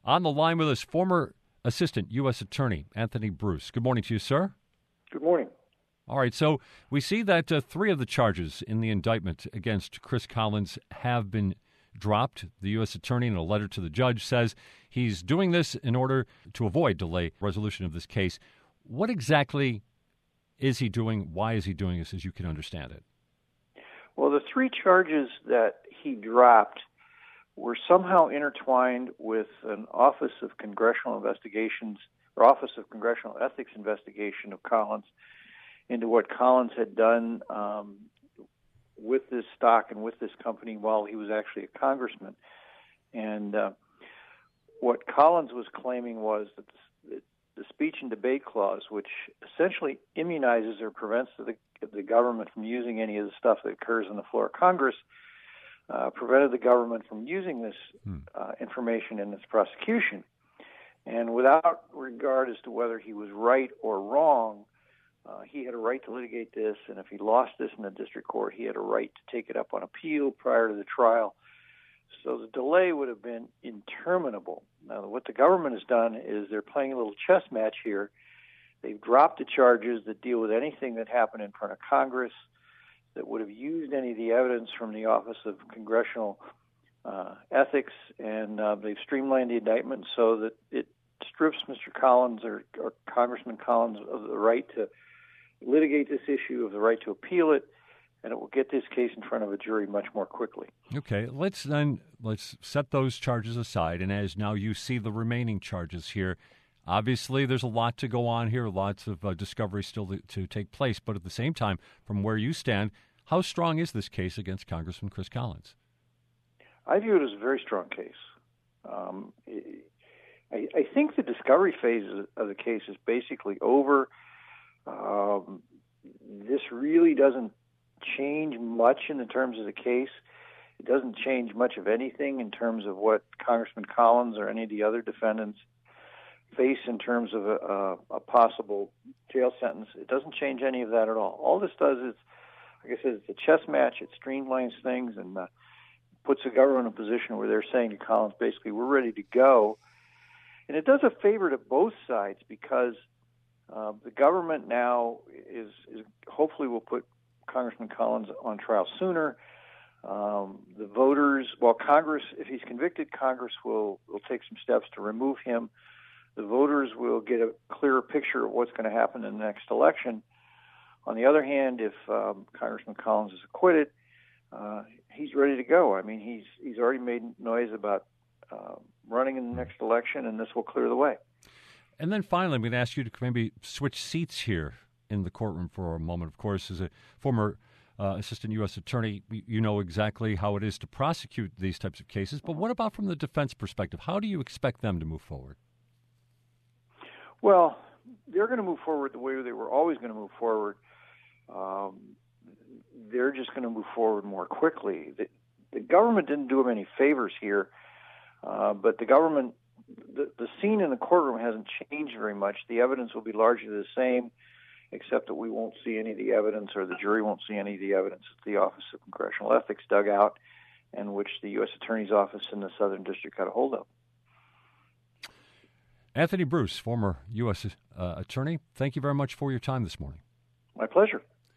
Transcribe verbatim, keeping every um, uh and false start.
On the line with us, former Assistant U S Attorney Anthony Bruce. Good morning to you, sir. Good morning. All right, so we see that uh, three of the charges in the indictment against Chris Collins have been dropped. The U S Attorney, in a letter to the judge, says he's doing this in order to avoid delay resolution of this case. What exactly is he doing? Why is he doing this, as you can understand it? Well, the three charges that he dropped were somehow intertwined with an Office of Congressional Investigations, or Office of Congressional Ethics investigation of Collins into what Collins had done um, with this stock and with this company while he was actually a congressman. And uh, what Collins was claiming was that the, the speech and debate clause, which essentially immunizes or prevents the, the government from using any of the stuff that occurs on the floor of Congress, uh, prevented the government from using this hmm. uh, information in its prosecution. And without regard as to whether he was right or wrong, Uh, he had a right to litigate this, and if he lost this in the district court, he had a right to take it up on appeal prior to the trial. So the delay would have been interminable. Now, what the government has done is they're playing a little chess match here. They've dropped the charges that deal with anything that happened in front of Congress that would have used any of the evidence from the Office of Congressional uh, Ethics, and uh, they've streamlined the indictment so that it strips Mister Collins or, or Congressman Collins of the right to litigate this issue, of the right to appeal it, and it will get this case in front of a jury much more quickly. Okay, let's then let's set those charges aside, and as now you see the remaining charges here, obviously there's a lot to go on here, lots of uh, discovery still to, to take place, but at the same time, from where you stand, how strong is this case against Congressman Chris Collins? I view it as a very strong case. Um, I, I think the discovery phase of the case is basically over. Um, this really doesn't change much in the terms of the case. It doesn't change much of anything in terms of what Congressman Collins or any of the other defendants face in terms of a, a, a possible jail sentence. It doesn't change any of that at all. All this does is, like I said, it's a chess match. It streamlines things and uh, puts the government in a position where they're saying to Collins, basically, we're ready to go. And it does a favor to both sides because Uh, the government now is, is hopefully will put Congressman Collins on trial sooner. Um, the voters, well, Congress, if he's convicted, Congress will, will take some steps to remove him. The voters will get a clearer picture of what's going to happen in the next election. On the other hand, if um, Congressman Collins is acquitted, uh, he's ready to go. I mean, he's he's already made noise about uh, running in the next election, and this will clear the way. And then finally, I'm going to ask you to maybe switch seats here in the courtroom for a moment. Of course, as a former uh, assistant U S attorney, you know exactly how it is to prosecute these types of cases. But what about from the defense perspective? How do you expect them to move forward? Well, they're going to move forward the way they were always going to move forward. Um, they're just going to move forward more quickly. The, the government didn't do them any favors here, uh, but the government The, the scene in the courtroom hasn't changed very much. The evidence will be largely the same, except that we won't see any of the evidence, or the jury won't see any of the evidence that the Office of Congressional Ethics dug out, and which the U S Attorney's Office in the Southern District got a hold of. Anthony Bruce, former U S Uh, attorney, thank you very much for your time this morning. My pleasure.